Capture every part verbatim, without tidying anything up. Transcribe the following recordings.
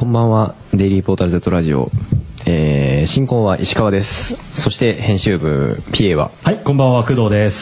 んばんは。デイリーポータル Z ラジオ、えー、進行は石川です。そして編集部 ピーエー は、 はい、こんばんは、工藤です。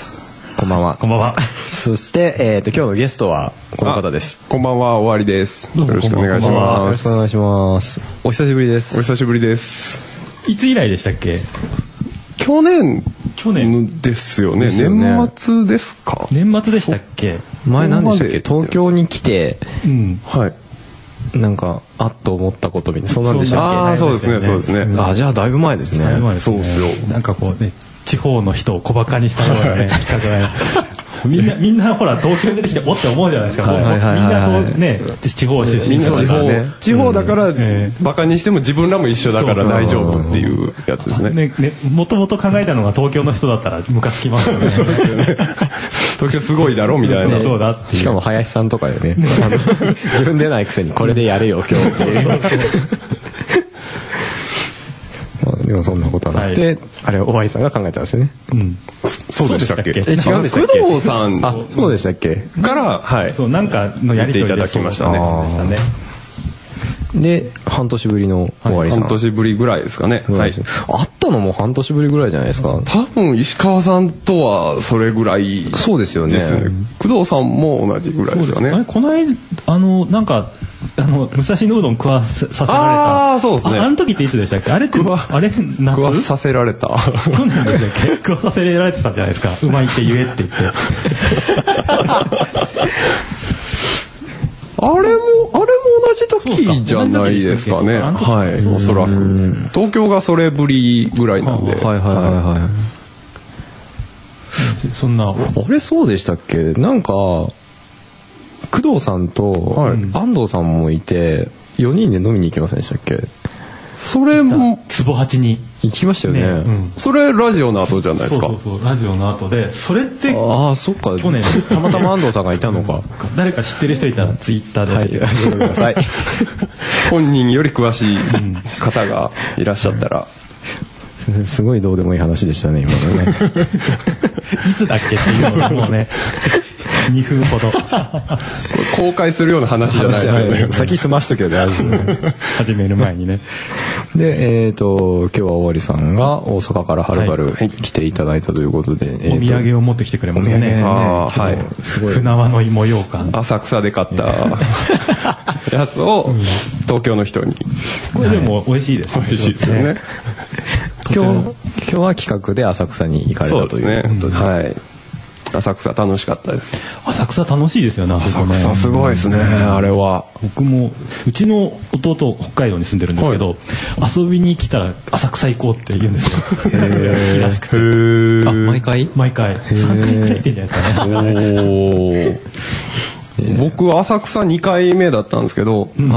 こんばんは。 こんばんは。 そして、えー、と今日のゲストはこの方です。 こんばんは、終わりです。よろしくお願いします。 よろしくお願いします。お久しぶりです。 お久しぶりです。 いつ以来でしたっけ？ 去年去年ですよね。 ですよね。 年末ですか？ 年末でしたっけ？ 前何でしたっけ？東京に来て、 うん、 はい。 なんかあっと思ったことみたいな、そんなんでしたっけ？ ああ、そうですね、そうですね。 あ、じゃあだいぶ前ですね。 だいぶ前ですね。 そうですよ。 なんかこうね、地方の人を小馬鹿にしたようなね、企画がみんなみんなほら東京に出てきておって思うじゃないですか。 はいはいはいはい、 みんなこうね、地方出身みんな地方、 ね、 地方だから、 うん、 バカにしても自分らも一緒だから大丈夫っていうやつですね。 ね、ね、もともと考えたのが東京の人だったらムカつきますよね。 そうですよね。東京すごいだろみたいな。 どうだっていう。 しかも林さんとかでね、あの自分出ないくせにこれでやれよ今日っていう。でもそんなことはなくて、はい、あれは大井さんが考えたんですよね。 うん、 そうでしたっけ？ え、違うんでしたっけ？ 工藤さん、 あ、そうでしたっけ？ から、はい、 そうなんかのやり取りでいただきましたね。 で、半年ぶりの大井さん、 半年ぶりぐらいですかね。 はい。会ったのも半年ぶりぐらいじゃないですか。 多分石川さんとはそれぐらいですよね。 そうですよね。 工藤さんも同じぐらいですよね。 あれこの間あのなんか。あの武蔵野うどん食わさせられた。 ああ、そうですね。 あの時っていつでしたっけ？あれってあれ夏？ 食わさせられた。 去年でしたっけ？食わさせられてたじゃないですか。うまいって言えって言って。 あれもあれも同じ時じゃないですかね。はい、おそらく東京がそれぶりぐらいなんで。 はいはいはいはい。 そんなあれそうでしたっけ？なんか工藤さんと安藤さんもいてよにんで飲みに行きませんでしたっけ？ それも壺八に行きましたよね。ね、うん、 それラジオの後じゃないですか。 そうそうそう、ラジオの後で、それってああ、そっか、 去年たまたま安藤さんがいたのか。 誰か知ってる人いたらツイッターで、 はい、あげてください。 本人より詳しい方がいらっしゃったら。 すごいどうでもいい話でしたね今のね。 いつだっけっていうのがもうね。にふんほど公開するような話じゃないですよね。 先済ましとけよ大丈夫。 始める前にね。 で、えっと今日は大割さんが大阪からはるばる来ていただいたということで、 お土産を持ってきてくれましたね。 ああ、はい。 すごい。船輪の芋ようかん。 浅草で買ったやつを東京の人に。 これでも美味しいです。 美味しいですよね。 今日今日は企画で浅草に行かれたということで、 はい。浅草楽しかったです。 浅草楽しいですよね。 浅草すごいですね、あれは。 僕もうちの弟北海道に住んでるんですけど、はい、遊びに来たら浅草行こうって言うんですよ。好きらしくて。 あ、毎回毎回さんかいくらい行ってんじゃないですかね。 お僕浅草にかいめだったんですけど、 うん、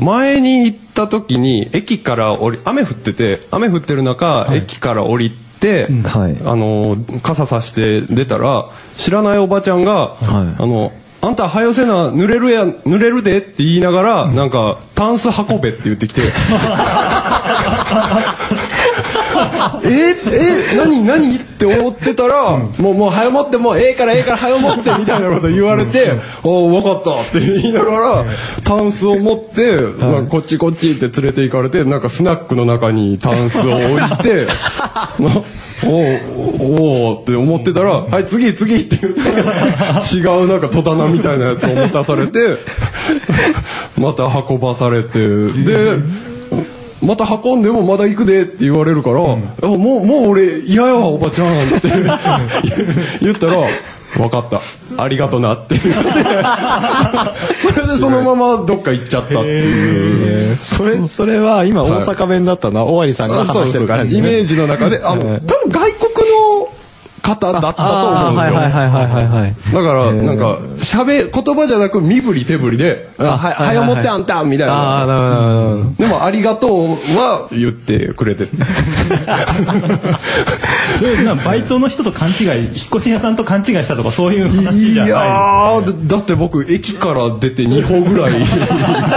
前に行った時に駅から降り雨降ってて雨降ってる中、はい、駅から降りて、うん、あの傘さして出たら知らないおばちゃんが、はい、あのあんたはよせな濡れるや濡れるでって言いながら、うん、なんかタンス運べって言ってきてええ何何って思ってたら、うん、もうもう早持ってもうええからええから早持ってみたいなこと言われて、おお分かったって言いながらタンスを持って、はい、こっちこっちって連れて行かれて、なんかスナックの中にタンスを置いておおおって思ってたら、はい次次って言って違うなんか戸棚みたいなやつを持たされてまた運ばされて、でまた運んでもまだ行くでって言われるから、うん、あもうもう俺嫌やわおばちゃんって言ったら分かったありがとなって言ってそれでそのままどっか行っちゃったっていう。 それそれは今大阪弁だったのは尾張さんが話してるから、ね、 イメージの中であの多分外国の方だったと思うんですよ。 はいはいはいはいはい。 だからなんか喋言葉じゃなく身振り手振りで「ははよ持ってあんた」みたいな。あなるほど。でも「ありがとう」は言ってくれてる。 バイトの人と勘違い、引っ越し屋さんと勘違いしたとかそういう話じゃない。いやーだって僕駅から出てに歩ぐらいですよ。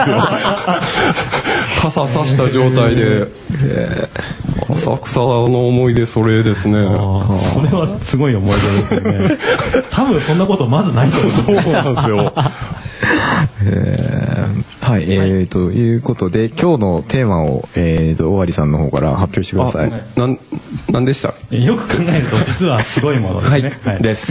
傘さした状態で。浅草の思い出それですね。 それはすごい思い出ですよね。多分そんなことまずないと思う。 そうなんですよ。 えーはい、えー、ということで今日のテーマを、えー、と尾張さんの方から発表してください。 なん、なんでした？ よく考えると実はすごいものですね。 はい、はい、です。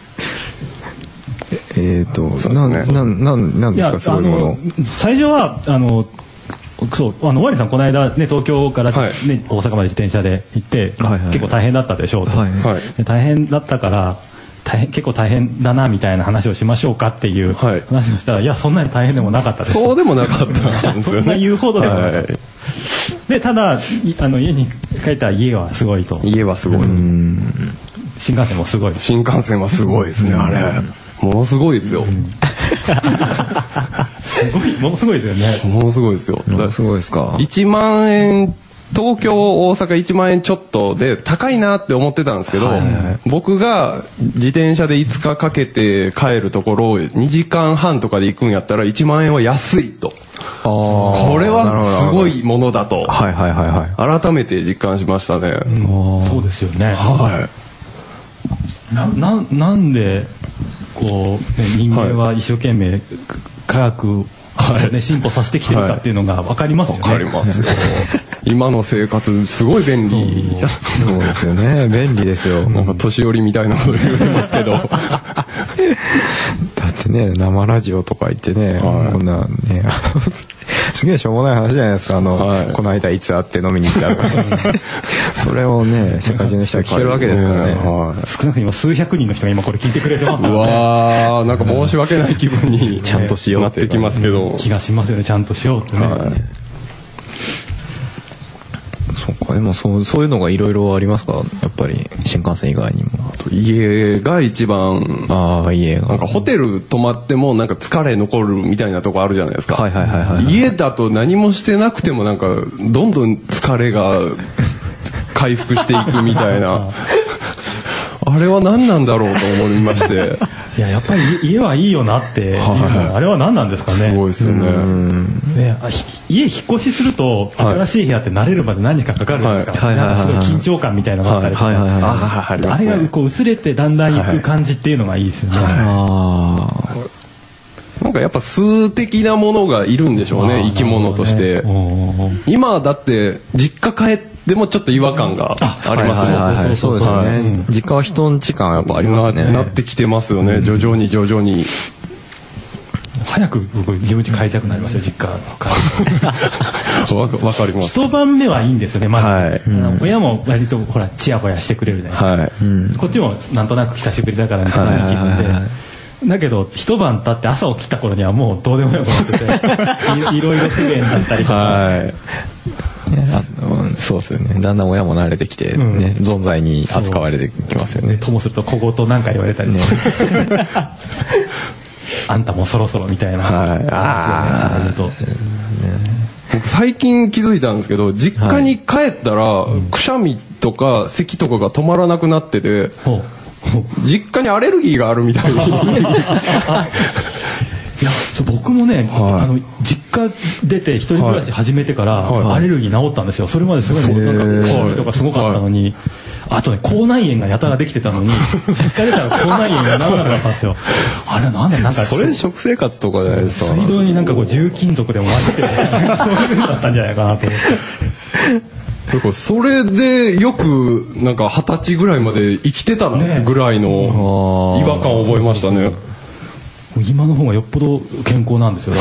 えーと、そうですね、な、な、なんですか、すごいもの。 最初はあのそうあの尾張さんこの間ね東京から、ね、はい、大阪まで自転車で行って、はいはいはい、結構大変だったでしょうと、はいはい、で大変だったから大変結構大変だなみたいな話をしましょうかっていう話をしたら、はい、いやそんなに大変でもなかったです。 そうでもなかったんですよね。 そんな言うほどでもない、はい、でただあの家に帰ったら家はすごいと。 家はすごい。うん、 新幹線もすごい。 新幹線はすごいですね、あれものすごいですよ。 すごいものすごいですよね。 ものすごいですよ。 ものすごいですか。 いちまんえん東京大阪いちまんえんちょっとで高いなって思ってたんですけど、はいはいはい、僕が自転車でいつかかけて帰るところをにじかんはんとかで行くんやったらいちまんえんは安いと。あこれはすごいものだと、はいはいはいはい、改めて実感しましたね。 うん、そうですよね。はい、な, な, なんでこう、ね、人間は一生懸命科学を、ね、はい、進歩させてきてるかっていうのが分かりますよね。 分かりますよ。今の生活すごい便利。 そうですよね。便利ですよ。 なんか年寄りみたいなこと言うてますけど。だってね生ラジオとか言ってね、はい、こんなねすげえしょうもない話じゃないですか。あの、はい、この間いつ会って飲みに行ったとかそれをね世界中の人が聞けるわけですからね。はい、 少なくとも数百人の人が今これ聞いてくれてますからね。 うわーなんか申し訳ない気分にちゃんとしようってなってきますけど、 気がしますよね。ちゃんとしようってね。はい、 そうか。でもそうそういうのがいろいろありますか。やっぱり新幹線以外にも。 あと家が一番。ああ家が。なんかホテル泊まってもなんか疲れ残るみたいなとこあるじゃないですか。はいはいはいはい、はい。家だと何もしてなくてもなんかどんどん疲れが回復していくみたいな。あれは何なんだろうと思いまして。 いややっぱり家はいいよなっていうのは、はい、あれは何なんですかね。 すごいですよね。 ね家引っ越しすると新しい部屋って慣れるまで何時間かかるんですか。はい、なんかすごい緊張感みたいなのがあったりとか、あれがこう薄れてだんだんいく感じっていうのがいいですよね。はいはい、 あなんかやっぱ数的なものがいるんでしょうね、生き物として。今だって実家帰ってでもちょっと違和感がありますよね。 そうですよね。実家は人んち感やっぱありますね。 なってきてますよね。徐々に徐々に。 早く僕自分家帰りたくなりました実家。 わかります。 一晩目はいいんですよね。まだ、はい、親も割とほらチヤホヤしてくれるじゃないですか。はい、こっちもなんとなく久しぶりだからみたいな気分で。だけど一晩経って朝起きた頃にはもうどうでもよくなってていろいろ不便だったりとか。はいそうですよね。だんだん親も慣れてきて、ね、うん、存在に扱われてきますよね。 ともすると小言なんか言われたりねあんたもそろそろみたいな、はい、ああと僕最近気づいたんですけど実家に帰ったら、はい、くしゃみとか咳とかが止まらなくなってて、うん、実家にアレルギーがあるみたいにいやそう僕もね、はい、あの実家出て一人暮らし始めてから、はいはい、アレルギー治ったんですよ。それまですごいなんかくしゃみとかすごかったのに、はい、あとね口内炎がやたらできてたのに実家出たら口内炎が治らなかったんですよ。あれなんだなんかそれ食生活とかじゃないですか。 水道になんかこう重金属でも混ぜてそういう風だったんじゃないかなと思って。 それでよくなんか二十歳ぐらいまで生きてたなぐらいの違和感を覚えましたね。 今の方がよっぽど健康なんですよ。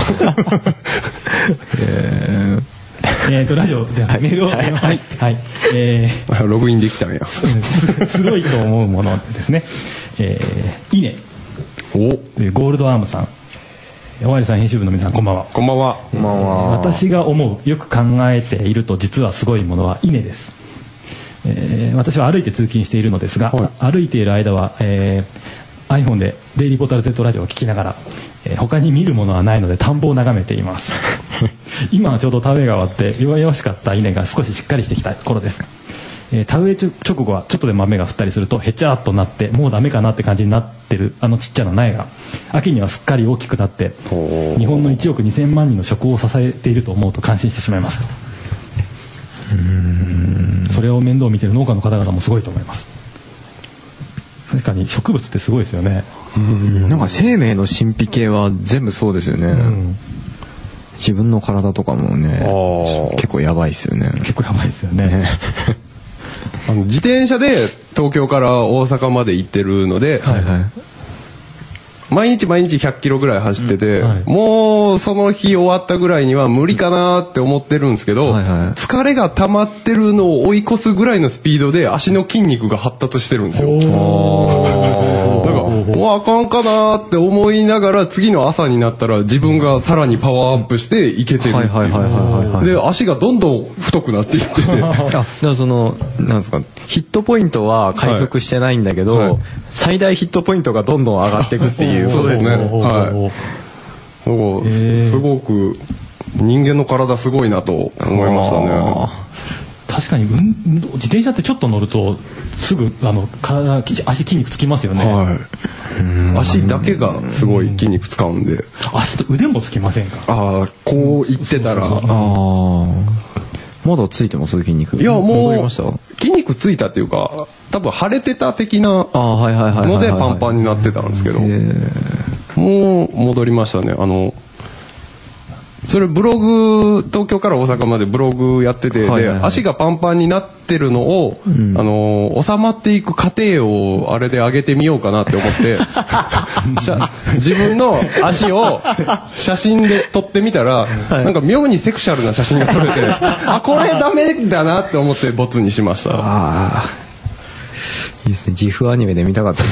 えー、えーとラジオじゃあメールをはいはい、はいえー、ログインできたんや。 すごいと思うものですね。えー、稲おゴールドアームさん、尾張さん編集部の皆さんこんばんは。 こんばんは。 こんばんは。私が思うよく考えていると実はすごいものは稲です。えー、私は歩いて通勤しているのですが、はい、歩いている間は、えーiPhone でデイリーポータル Z ラジオを聞きながら、えー、他に見るものはないので田んぼを眺めています今はちょうど田植えが終わって弱々しかった稲が少ししっかりしてきた頃です。えー、田植え直後はちょっとでも雨が降ったりするとへちゃーっとなってもうダメかなって感じになってるあのちっちゃな苗が秋にはすっかり大きくなって日本のいちおくにせんまんにんの食を支えていると思うと感心してしまいますと。うーんそれを面倒を見ている農家の方々もすごいと思います。確かに植物ってすごいですよね。 うんなんか生命の神秘系は全部そうですよね。うん自分の体とかもね結構やばいですよね。 結構やばいですよね。ねあの自転車で東京から大阪まで行ってるので、はいはい、毎日毎日ひゃっキロぐらい走ってて、うんはい、もうその日終わったぐらいには無理かなって思ってるんですけど、はいはい、疲れが溜まってるのを追い越すぐらいのスピードで足の筋肉が発達してるんですよ。だからもうあかんかなって思いながら次の朝になったら自分がさらにパワーアップしていけてるっていうで足がどんどん太くなっていっててあだからそのなんですかヒットポイントは回復してないんだけど、はいはい、最大ヒットポイントがどんどん上がっていくっていうそうですね。はい。すごく人間の体すごいなと思いましたね。 確かに運動自転車ってちょっと乗るとすぐあの体足筋肉つきますよね。はい、 うん足だけがすごい筋肉使うんで。 足と腕もつきませんか。 ああこう言ってたら。ああ。 まだついてます筋肉。 いやもう筋肉ついたっていうか多分腫れてた的なのでパンパンになってたんですけどもう戻りましたね。あのそれブログ東京から大阪までブログやってて、はいはいはい、で足がパンパンになってるのを、うん、あの収まっていく過程をあれで上げてみようかなって思って自分の足を写真で撮ってみたら、はい、なんか妙にセクシャルな写真が撮れてあこれダメだなって思ってボツにしました。あいいですね。ジフアニメで見たかった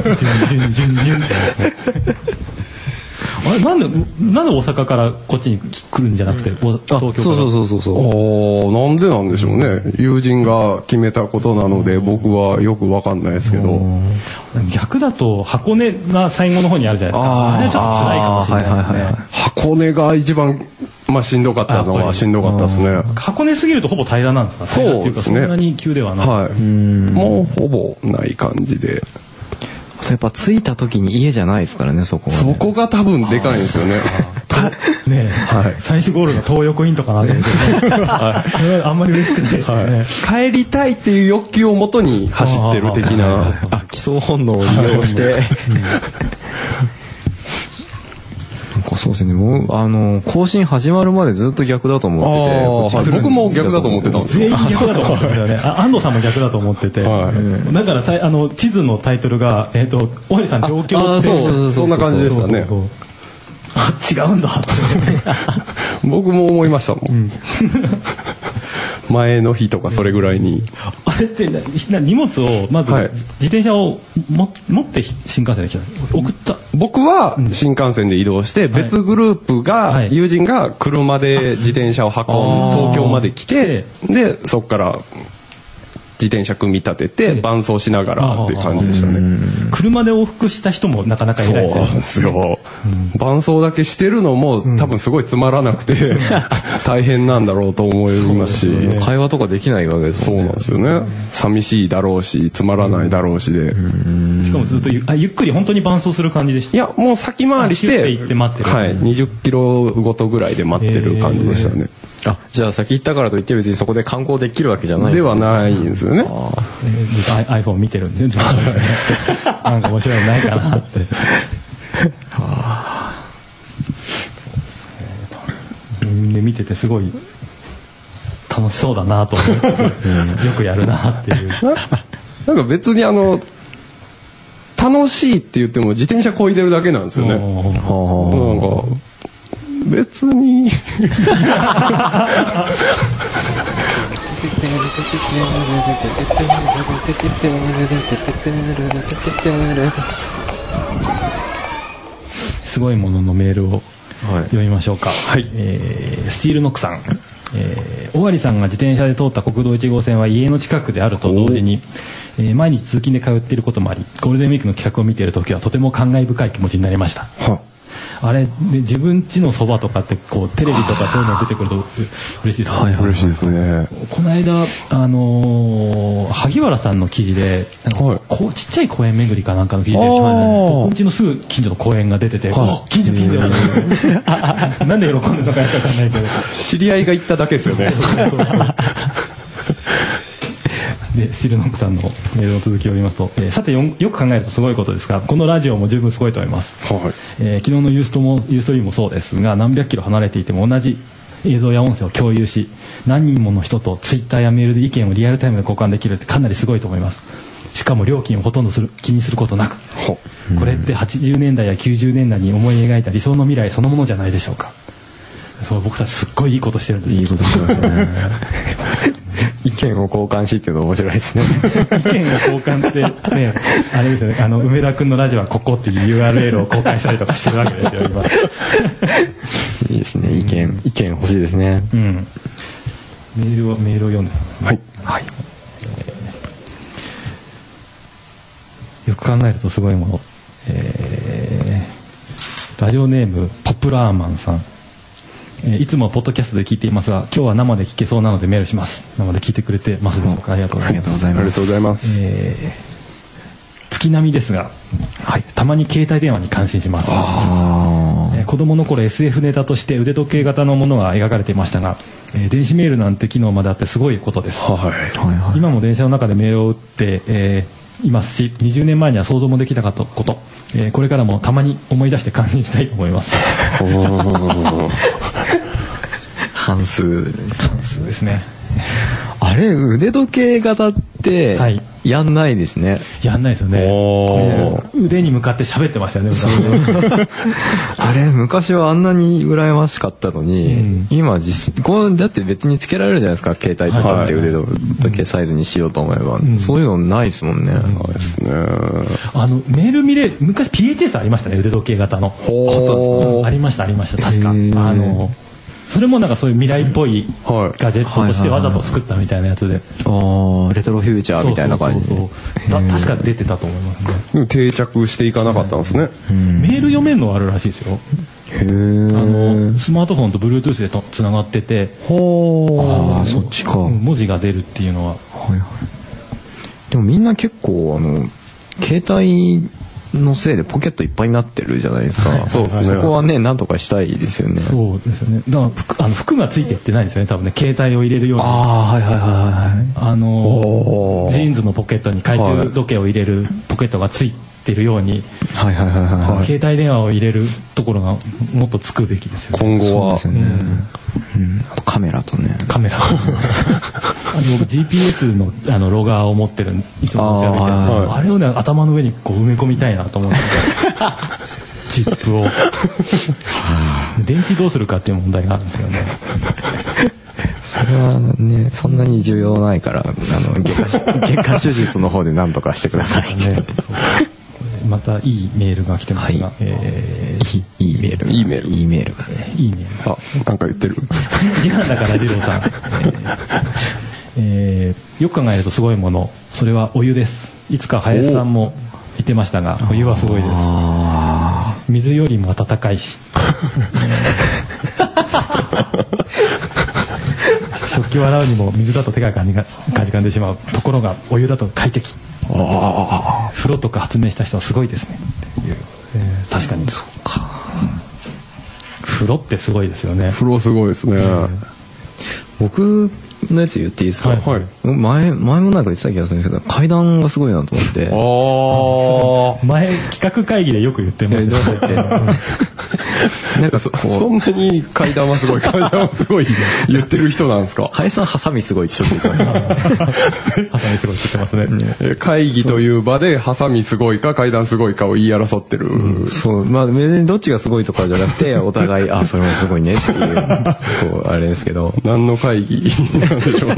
あれなんでなんで大阪からこっちに来るんじゃなくて東京から。そうそうそうそうそう。 なんでなんでしょうね。友人が決めたことなので僕はよくわかんないですけど。 逆だと箱根が最後の方にあるじゃないですか。あれちょっと辛いかもしれないですね。はいはいはい、 箱根が一番まあしんどかったのはしんどかったですね。 箱根すぎるとほぼ平らなんですか。 そうですね。 そんなに急ではない。 はい。うんもうほぼない感じで。 やっぱ着いた時に家じゃないですからねそこは、 ね、そこが多分でかいんですよね。 ねえ、はい、最終ゴールが東横インとかなんですけど、ねはい、あんまり嬉しくない、 はい、帰りたいっていう欲求をもとに走ってる的なあ基礎本能を利用して、うんそうですね。もうあの更新始まるまでずっと逆だと思ってて、はい、 僕も逆だと思ってたんですよ。 全員逆だと思ってたよね。安藤さんも逆だと思ってて、はい、だからさあの地図のタイトルがえっ、ー、と大江さん状況ってあそうそうそんな感じでしたね。そうそうそうあ違うんだって僕も思いましたもん。うん前の日とかそれぐらいに、うん、 あれって荷物をまず自転車をも持って新幹線で来た送った僕は新幹線で移動して別グループが友人が車で自転車を運んで東京まで来てでそこから自転車組み立てて伴走しながらっていう感じでしたね。 車で往復した人もなかなかいないですよ。そうですよ、うん、伴走だけしてるのも多分すごいつまらなくて、うん、大変なんだろうと思いますし、 ね、会話とかできないわけですもんね。 そうなんですよね、うん、寂しいだろうしつまらないだろうしで、 うん、しかもずっと ゆ, あゆっくり本当に伴走する感じでした。 いやもう先回りして行って待ってる、 はい、にじゅっキロごとぐらいで待ってる感じでしたね。 あじゃあ先行ったからといって別にそこで観光できるわけじゃないですか、ね、ではないんですよね。 あ、えー、iPhone 見てるんでなんか面白いのないかなってはあで見ててすごい楽しそうだなと思いつつ、うん、よくやるなっていうなんか別にあの楽しいって言っても自転車漕いでるだけなんですよね。なんか別にすごいもののメールを読みましょうか、はいえー、スチールノックさん、えー、尾張さんが自転車で通った国道いち号線は家の近くであると同時に、えー、毎日通勤で通っていることもありゴールデンウィークの企画を見ている時はとても感慨深い気持ちになりました。はあれで自分家のそばとかってこうテレビとかそういうの出てくると嬉しいですね。 はい、嬉しいですね。 この間あのー、萩原さんの記事でなんかこうちっちゃい公園巡りかなんかの記事で僕ん家のすぐ近所の公園が出てて、はい、近所近所なんで喜んでたかやったかんないけど知り合いが行っただけですよね。 でスチルノックさんのメールの続きを読みますと、えー、さて よ, よく考えるとすごいことですが、このラジオも十分すごいと思います、はいえー、昨日のユーストもユーストリームもそうですが、何百キロ離れていても同じ映像や音声を共有し、何人もの人とツイッターやメールで意見をリアルタイムで交換できるってかなりすごいと思います。しかも料金をほとんどする気にすることなく、これってはちじゅうねんだいやきゅうじゅうねんだいに思い描いた理想の未来そのものじゃないでしょうか。そう、僕たちすっごいいいことしてるんです。 いいことしてますね意見を交換しっていうの面白いですね意見を交換ってね、あれですよね、あの梅田君のラジオはここっていう ユーアールエル を公開したりとかしてるわけですよ今いいですね、意見、うん、意見欲しいですね、うん、 メールをメールを読んで、はい、はいえー、よく考えるとすごいもの、えー、ラジオネームポプラーマンさん、いつもポッドキャストで聞いていますが、今日は生で聞けそうなのでメールします。生で聞いてくれてますでしょうか。ありがとうございます。 ありがとうございます。 えー、月並みですが、はい、たまに携帯電話に感心します。あ、えー、子供の頃 エスエフ ネタとして腕時計型のものが描かれていましたが、えー、電子メールなんて機能まであってすごいことです。はいはい、今も電車の中でメールを打って、えー、いますし、にじゅうねんまえには想像もできなかったこと、えー、これからもたまに思い出して感心したいと思います。 半数半数ですね。 あれ腕時計型ってやんないですね、はい、 やんないですよね。こう腕に向かって喋ってましたよねあれ昔はあんなに羨ましかったのに、うん、今実こうだって別につけられるじゃないですか、携帯とかって腕時計サイズにしようと思えば、うん、そういうのないですもんね、うん、ですね。 あのメール見れ昔 ピーエイチエス ありましたね、腕時計型の。ありましたありました確か。あのそれもなんかそういう未来っぽいガジェットとしてわざと作ったみたいなやつで、 ああレトロフューチャーみたいな感じで確か出てたと思いますね。 定着していかなかったんですね。 メール読めるのあるらしいですよ。へー、あのスマートフォンと Bluetooth でとつながってて、 ほー、そっちか。 文字が出るっていうのは、はいはい、 でもみんな結構あの携帯のせいでポケットいっぱいになってるじゃないですか、はい、そうですね。そこはねなんとかしたいですよね。 そうですよね。だから服、あの服がついてってないんですよね多分ね、携帯を入れるように。 ああはいはいはいはい。 あのジーンズのポケットに懐中時計を入れるポケットがついてるように、はいはいはいはい、携帯電話を入れるところがもっとつくべきですよね。 今後は。 そうですよね。うんうん、あとカメラとね。 カメラ。あの僕 ジーピーエス のあのロガーを持ってるいつも持ち歩いてる、あ, あれをね頭の上にこう埋め込みたいなと思ってチップを電池どうするかっていう問題があるんですよね。 それはねそんなに重要ないからあの外科外科手術の方で何とかしてくださいね。 またいいメールが来てますが、はい、えー、いい、いいメールいいメールいいメールがね、いいメールあなんか言ってる時間だから二郎さん、えーえー、よく考えるとすごいもの、それはお湯です。いつか林さんも言ってましたが、お湯はすごいです。水よりも温かいし食器を洗うにも水だと手がかじかんでしまうところがお湯だと快適。あ、風呂とか発明した人はすごいですねっていう、えー、確かにそうか、うん、風呂ってすごいですよね。 風呂すごいですね、うん、 僕のやつ言っていいですか、はいはい、前, 前もなんか言ってた気がするんですけど階段がすごいなと思って。 あ前企画会議でよく言ってましたね。 なんか そ, そんなに階段はすごい階段はすごい言ってる人なんですか。 林さんハサミすごいってちょっと言ってますね。ハサミすごいって言ってますね、 ね。会議という場でハサミすごいか階段すごいかを言い争ってる、うん、 そうまあ別にどっちがすごいとかじゃなくてお互いあそれもすごいねっていうこうあれですけど何の会議なんでしょうね。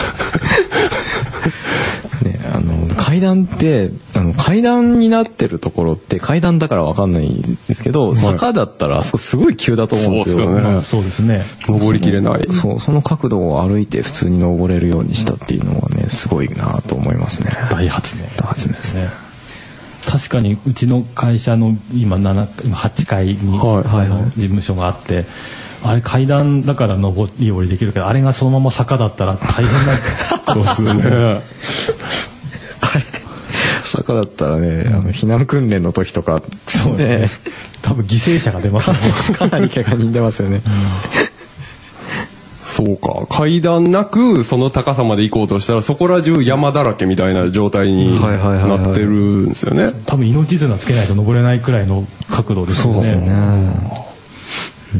ね、あの階段ってあの階段になってるところって階段だから分かんないんですけど、はい、坂だったらあそこすごい急だと思うんですよ。 そうですよね、 まあ、そうですね。 登りきれない。 その、その角度を歩いて普通に登れるようにしたっていうのはねすごいなと思いますね。 大発明。 大発明ですね。 確かにうちの会社の今なな今はちかいに、はいはいはい、事務所があって。あれ階段だから上り下りできるけどあれがそのまま坂だったら大変なそうですね。 あれ坂だったらね、うん、あの避難訓練の時とかそうね多分犠牲者が出ますね。 かなり怪我人出ますよね、うん、 そうか、階段なくその高さまで行こうとしたらそこら中山だらけみたいな状態になってるんですよね。 多分命綱つけないと登れないくらいの角度ですよね。そうですよね、うん、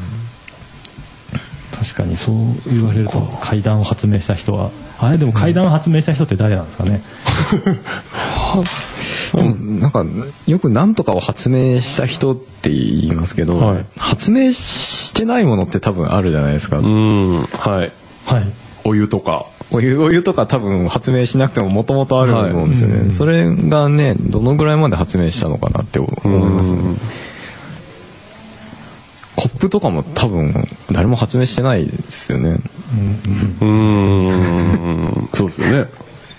確かにそう言われると階段を発明した人はあれでも階段を発明した人って誰なんですかね。 でもなんかよく何とかを発明した人って言いますけど、はい、発明してないものって多分あるじゃないですか。 うん、はい、はい、お湯とかお湯、お湯とか多分発明しなくてももともとあると思うんですよね、はい、うん、それがねどのぐらいまで発明したのかなって思いますね。コップとかも多分誰も発明してないですよね。 うん、うん、そうですよね。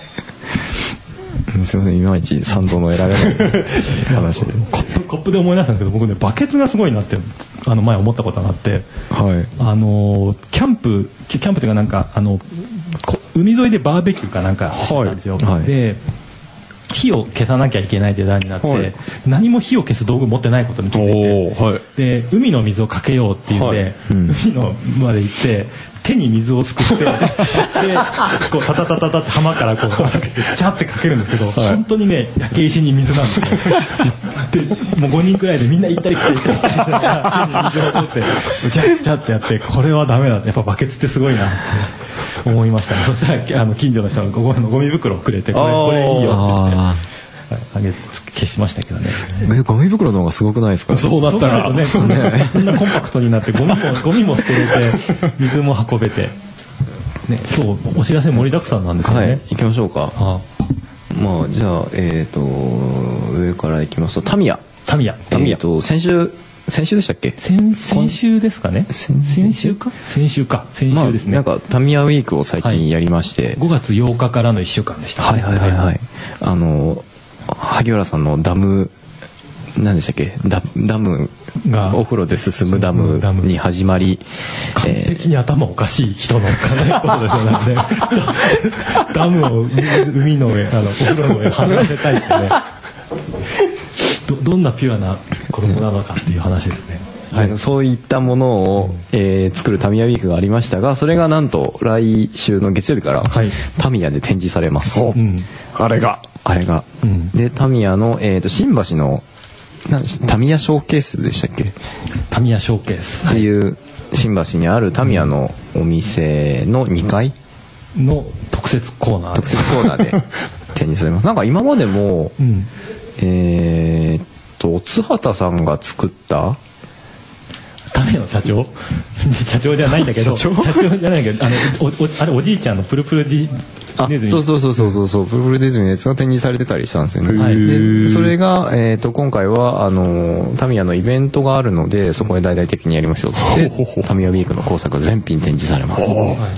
すみません、いまいち賛同の得られない話でコップ、コップで思い出したんですけど、僕ねバケツがすごいなってあの前思ったことがあって、はい、あのキャンプキャンプというかなんかあの海沿いでバーベキューかなんかしてたんですよ、はい、で火を消さなきゃいけないって段になって、はい、何も火を消す道具持ってないことに気づいて、はい、で海の水をかけようっていうんで、はい、うん、海のまで行って手に水をすくってでこうタタタタタって浜からこうジャってかけるんですけど、はい、本当にね焼け石に水なんですよ。でもうごにんくらいでみんな行ったり来たり行ったりしながら手に水を取ってジャッジャってやって、これはダメだって、やっぱバケツってすごいなって思いましたね。そしたらあの近所の人がゴミ袋をくれて、これこれいいよって言って。あげ消しましたけどね。 え、ゴミ袋の方がすごくないですか。 そうだったらね、こんなコンパクトになってゴミもゴミも捨てれて水も運べて、ね、今日お知らせ盛りだくさんなんですよね。はい、 行きましょうか。ああ、まあじゃあえっ、ー、と上から行きますとタミヤ。 タミヤ。 タミヤ。えー、と先週先週でしたっけ。 先先週ですかね。先, 先週か先週か先週ですね。 まあ、なんかタミヤウィークを最近やりまして、はい、 ごがつようかからのいっしゅうかんでした、 ね。はいはいはいはい。はい、あの萩原さんのダム何でしたっけ、 ダ, ダムがお風呂で進むダムに始まり、 完璧に頭おかしい人の考えることですよね。ダムを海の上、あのお風呂の上走らせたいってね。ど, どんなピュアな子供なのかっていう話ですね。 はい、そういったものを、えー、作るタミヤウィークがありましたが、それがなんと来週の月曜日から、はい、タミヤで展示されます。 うん、あれがあれが、うん、でタミヤの、えー、と新橋のタミヤショーケースでしたっけ。 タミヤショーケースっていう新橋にあるタミヤのお店のにかいの特設コーナー特設コーナーで展示されます。なんか今までも、うん、えー、っと津畑さんが作ったタミヤの社長社長じゃないんだけど社長社長じゃないけど、あの お, お, あれおじいちゃんのプルプルジネズミ、そうそうそうそうそうそう、プルプルネズミのやつが展示されてたりしたんですよね。はい、でそれが、えー、と今回はあのタミヤのイベントがあるので、そこで大々的にやりましょうってタミヤウィークの工作が全品展示されます。はい、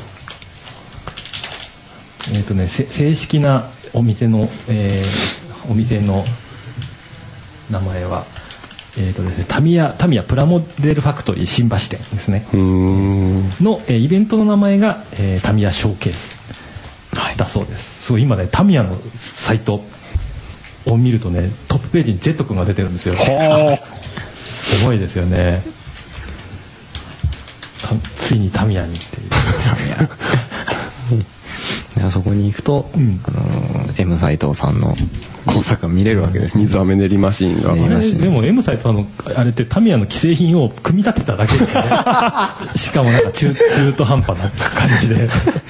えーとね、正式なお店の、えー、お店の名前はえーとですね、タミヤタミヤプラモデルファクトリー新橋店ですね。うーんの、えー、イベントの名前が、えー、タミヤショーケースだそうです。すごい今ねタミヤのサイトを見るとね、トップページに Z 君が出てるんですよ。すごいですよね。ついにタミヤにっていうタミヤそこに行くと、うん、あのー、M 斎藤さんの工作が見れるわけです、ね、 水飴練りマシンが。 でも M 斎藤のあれってタミヤの既製品を組み立てただけで、ね、しかもなんか 中, 中途半端な感じで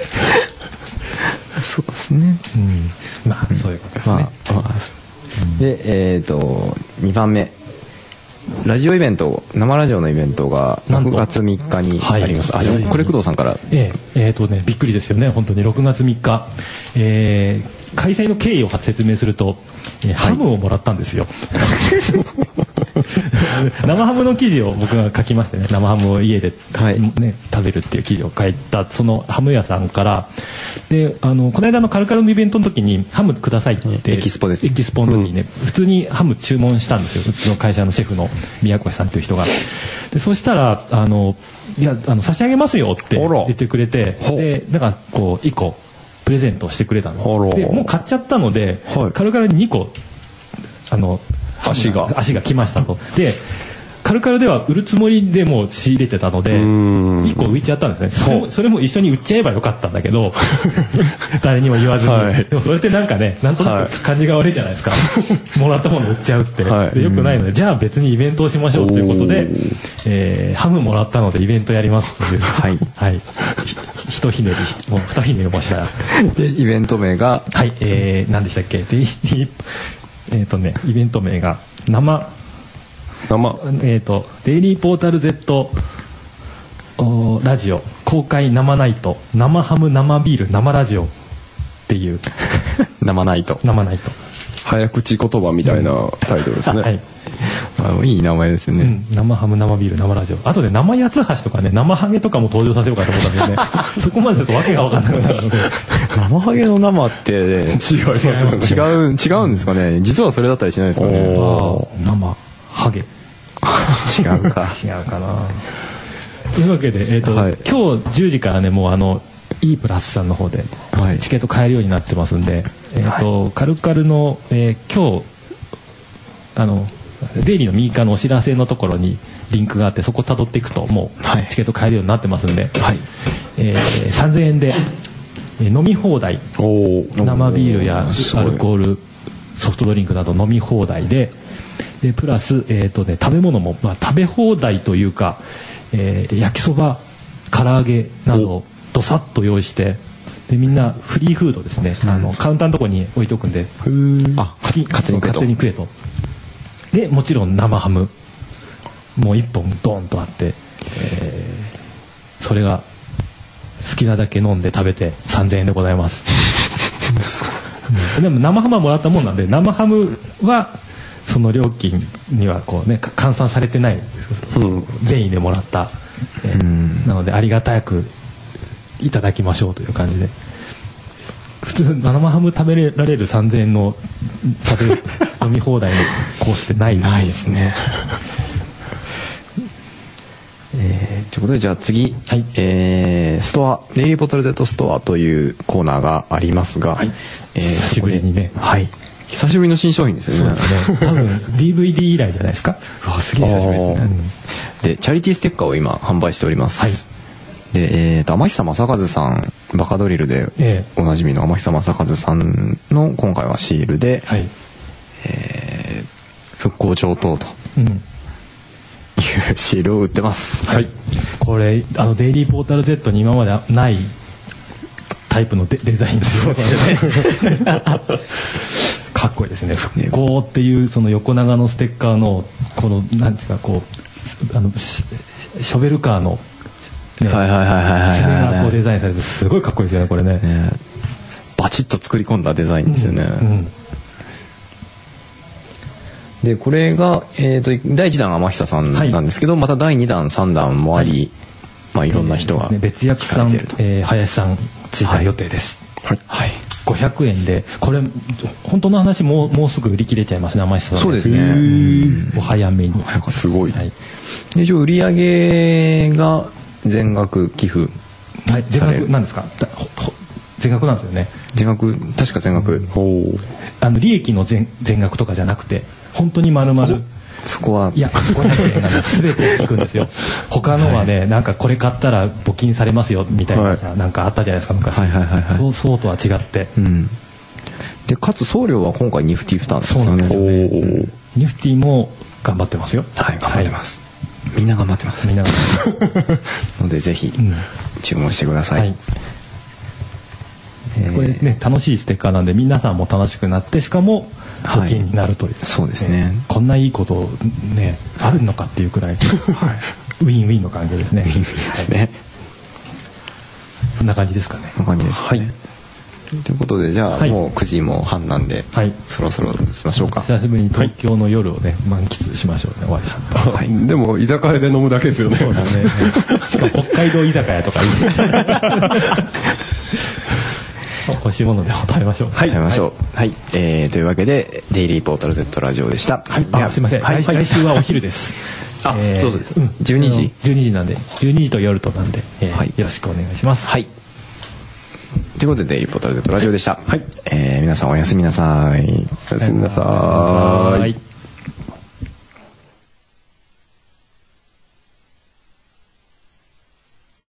そうですね、 うん、まあそういうことですね、まあまあ、 でえっ、ー、とにばんめラジオイベント、生ラジオのイベントがろくがつみっかにあります。はい、あ、これ工藤さんから。 えー、えーとね、びっくりですよね。本当にろくがつみっか、えー、開催の経緯を説明すると、えー、ハムをもらったんですよ。生ハムの記事を僕が書きましてね、生ハムを家で、はいね、食べるっていう記事を書いたそのハム屋さんからで、あのこの間のカルカルのイベントの時にハムくださいって、 エキスポですね、 エキスポの時にね、うん、普通にハム注文したんですよ。うちの会社のシェフの宮越さんという人が。でそしたらあのいやあの差し上げますよって言ってくれて、でなんかこういっこプレゼントしてくれたので、もう買っちゃったので、はい、カルカルににこあの足が足が来ましたと。でカルカルでは売るつもりでもう仕入れてたのでいっこ浮いちゃったんですね。それも、それも一緒に売っちゃえばよかったんだけど誰にも言わずに、はい、でもそれってなんかねなんとなく感じが悪いじゃないですか、はい、もらったもの売っちゃうって、はい、でよくないので、じゃあ別にイベントをしましょうということで、えー、ハムもらったのでイベントやりますという、はいはい、ひとひねりもう二ひねりもしたでイベント名がはい、えー、何でしたっけでえっとねイベント名が生生えっとデイリーポータル Z ラジオ公開生ナイト生ハム生ビール生ラジオっていう生ナイト生ナイト早口言葉みたいなタイトルですね、 はい、 あいい名前ですね、うん、 生ハム生ビール生ラジオあとで生八つ橋とかね生ハゲとかも登場させようかと思ったんですねそこまでするとわけが分からなくなるので生ハゲの生って、ね、違いますよね違う違うんですかね実はそれだったりしないですかね生ハゲ違うか違うかなというわけで、えーとはい、今日じゅうじからねもうあの E プラスさんの方でチケット買えるようになってますんで、はいえーとはい、カルカルの、えー、今日あのデイリーの右側のお知らせのところにリンクがあってそこをたどっていくともう、はい、チケット買えるようになってますんで、はいえー、さんぜんえんで、えー、飲み放題生ビールやアルコールソフトドリンクなど飲み放題ででプラス、えーとね、食べ物も、まあ、食べ放題というか、えー、焼きそば唐揚げなどをどさっと用意してでみんなフリーフードですね、うん、あのカウンターのところに置いとくんであ好き勝手に食えと勝手に食えとでもちろん生ハムもういっぽんドーンとあって、えー、それが好きなだけ飲んで食べてさんぜんえんでございますでも生ハムはもらったもんなんで生ハムはその料金にはこう、ね、換算されてない、うん、善意でもらった、えーうん、なのでありがたくいただきましょうという感じで普通生ハム食べられるさんぜんえんの食べ飲み放題のコースってないないですねえー、ということでじゃあ次、はいえー、ストアデイリーポータル Z ストアというコーナーがありますが、はいえー、久しぶりにねはい久しぶりの新商品ですよね。 そうですね。多分 ディーブイディー 以来じゃないですか。 わすげえ久しぶりですね、うん。でチャリティーステッカーを今販売しております。はい、でえっ、ー、と天久正和さんバカドリルでおなじみの天久正和さんの今回はシールで、はいえー、復興上等というシールを売ってます。 はい。これあのデイリーポータル Z に今までないタイプの デ, デザインですよね。かっこいいですね。復興っていうその横長のステッカーのこのなんていうかこうあのショベルカーのね、はいはいはいはいはい、爪がこうデザインされてすごいかっこいいですよねこれ ね, ねバチッと作り込んだデザインですよね。うんうん、でこれが、えー、とだいいちだん天久さんなんですけど、はい、まただいにだんさんだんもあり、はいまあ、いろんな人が、えーね、 別役さん、えー、林さん追加予定です。はい、はい、ごひゃくえんでこれ本当の話もうもうすぐ売り切れちゃいますね天久さん。 そうですね。 お早めに。 すごい。はい、で一応売り上げが全額寄付はい、全額なんですか。全額なんですよね。 全額確か全額、うん、 あの利益の 全, 全額とかじゃなくて本当に丸々 そこはいやごひゃくえんがね全ていくんですよ。他のはね、はい、なんかこれ買ったら募金されますよみたいなさ、はい、なんかあったじゃないですか昔、はいはいはいはい、そうそうとは違って、うん、 でかつ送料は今回ニフティ負担ですよね。そうなんですよね。 ニフティも頑張ってますよ。 はい頑張ってます、はい、みんな頑張ってますみんな頑張ってますのでぜひ注文してください、うんはいえー、これね楽しいステッカーなんで皆さんも楽しくなってしかも募金になるという、はい、 そうですね、ねこんないいことねあるのかっていうくらい、はい、ウィンウィンの感じですね。ウィンウィンですね、はい、そんな感じですかね。 そんな感じですね、はい、ということでじゃあ、はい、もうくじも半なんで、はい、そろそろしましょうか。 久しぶりに東京の夜をね、はい、満喫しましょうね。終わりさんと、 はい、でも居酒屋で飲むだけですよね。 そうだねしかも北海道居酒屋とか美味しいもので食べましょう。 はい、食べましょう。はい、はい、えー、というわけでデイリーポータル Z ラジオでした。 はい、あすいません、はい、来週はお昼です。 あ、えー、そうです、うん、じゅうにじじゅうにじなんでじゅうにじと夜となんで、えーはい、よろしくお願いします。 はい。ということでデイリーポータル Z ラジオでした。はい、えー、皆さんおやすみなさい。 おやすみなさい。